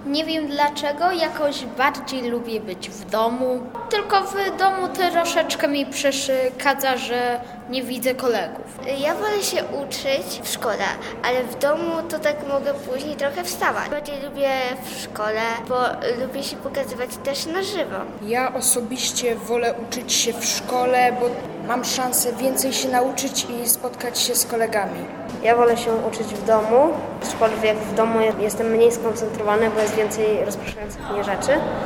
Nie wiem dlaczego, jakoś bardziej lubię być w domu. Tylko w domu troszeczkę mi przeszkadza, że nie widzę kolegów. Ja wolę się uczyć w szkole, ale w domu to tak mogę później trochę wstawać. Bardziej lubię w szkole, bo lubię się pokazywać też na żywo. Ja osobiście wolę uczyć się w szkole, bo mam szansę więcej się nauczyć i spotkać się z kolegami. Ja wolę się uczyć w domu, aczkolwiek w domu jestem mniej skoncentrowany, bo jest więcej rozpraszających mnie rzeczy.